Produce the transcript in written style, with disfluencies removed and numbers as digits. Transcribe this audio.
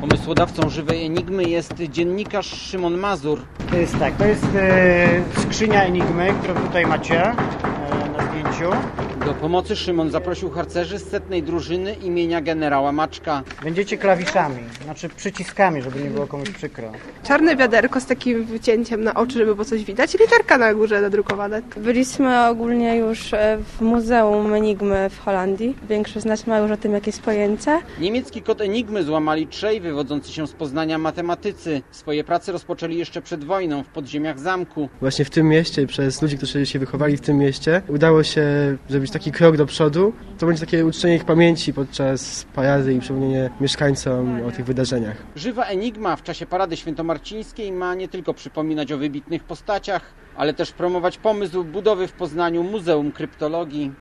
Pomysłodawcą żywej Enigmy jest dziennikarz Szymon Mazur. To jest skrzynia Enigmy, którą tutaj macie na zdjęciu. Do pomocy Szymon zaprosił harcerzy z 100. drużyny imienia generała Maczka. Będziecie klawiszami, znaczy przyciskami, żeby nie było komuś przykro. Czarne wiaderko z takim wycięciem na oczy, żeby było coś widać, i literka na górze nadrukowana. Byliśmy ogólnie już w Muzeum Enigmy w Holandii. Większość z nas ma już o tym jakieś pojęcie. Niemiecki kod Enigmy złamali trzej wywodzący się z Poznania matematycy. Swoje prace rozpoczęli jeszcze przed wojną w podziemiach zamku. Właśnie w tym mieście, przez ludzi, którzy się wychowali w tym mieście, udało się zrobić taki krok do przodu. To będzie takie uczczenie ich pamięci podczas parady i przypomnienie mieszkańcom o tych wydarzeniach. Żywa Enigma w czasie parady świętomarcińskiej ma nie tylko przypominać o wybitnych postaciach, ale też promować pomysł budowy w Poznaniu Muzeum Kryptologii.